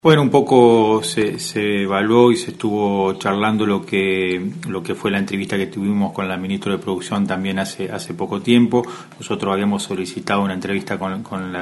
Bueno, un poco se evaluó y se estuvo charlando lo que fue la entrevista que tuvimos con la ministra de Producción también hace poco tiempo. Nosotros habíamos solicitado una entrevista con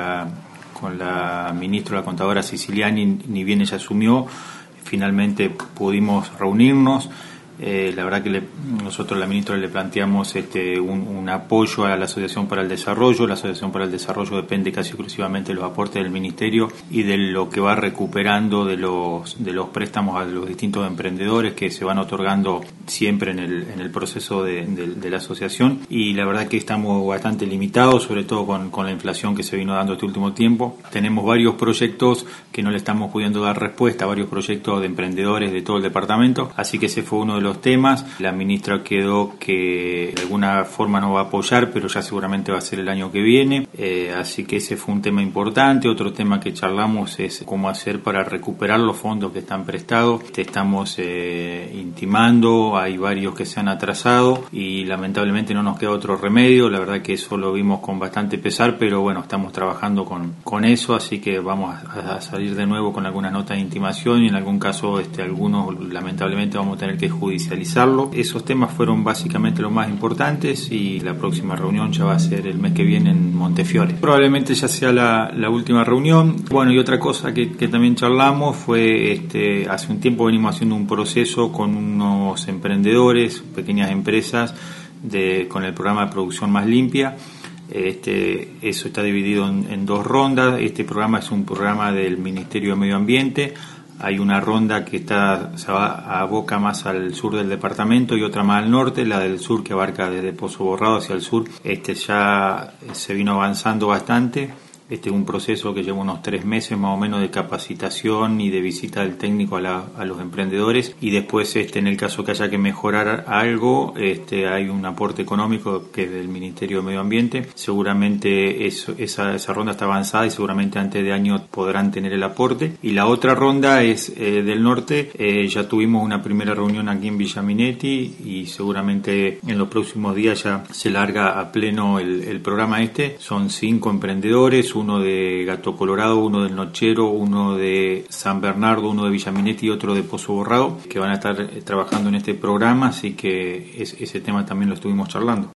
la ministra, la contadora Siciliani, ni bien ella asumió. Finalmente pudimos reunirnos. La verdad que nosotros a la ministra le planteamos un apoyo a la Asociación para el Desarrollo. La Asociación para el Desarrollo depende casi exclusivamente de los aportes del Ministerio y de lo que va recuperando de los préstamos a los distintos emprendedores que se van otorgando siempre en el proceso de la asociación. Y la verdad que estamos bastante limitados, sobre todo con la inflación que se vino dando este último tiempo. Tenemos varios proyectos que no le estamos pudiendo dar respuesta, varios proyectos de emprendedores de todo el departamento, así que ese fue uno de los temas. La ministra quedó que de alguna forma nos va a apoyar, pero ya seguramente va a ser el año que viene, así que ese fue un tema importante. Otro tema que charlamos es cómo hacer para recuperar los fondos que están prestados. Estamos intimando, hay varios que se han atrasado y lamentablemente no nos queda otro remedio. La verdad que eso lo vimos con bastante pesar, pero bueno, estamos trabajando con eso, así que vamos a salir de nuevo con algunas notas de intimación y en algún caso algunos lamentablemente vamos a tener que judicializarlo. Esos temas fueron básicamente los más importantes y la próxima reunión ya va a ser el mes que viene en Montefiore. Probablemente ya sea la última reunión. Bueno, y otra cosa que también charlamos fue, hace un tiempo venimos haciendo un proceso con unos emprendedores, pequeñas empresas, con el programa de producción más limpia. Eso está dividido en dos rondas. Este programa es un programa del Ministerio de Medio Ambiente. Hay una ronda que se aboca más al sur del departamento y otra más al norte. La del sur, que abarca desde Pozo Borrado hacia el sur, ya se vino avanzando bastante. Es un proceso que lleva unos 3 meses más o menos de capacitación y de visita del técnico a los emprendedores, y después en el caso que haya que mejorar algo, hay un aporte económico que es del Ministerio de Medio Ambiente. Seguramente esa ronda está avanzada y seguramente antes de año podrán tener el aporte. Y la otra ronda es del norte. Ya tuvimos una primera reunión aquí en Villa Minetti y seguramente en los próximos días ya se larga a pleno el programa. Son 5 emprendedores, uno de Gato Colorado, uno del Nochero, uno de San Bernardo, uno de Villa Minetti y otro de Pozo Borrado, que van a estar trabajando en este programa, así que ese tema también lo estuvimos charlando.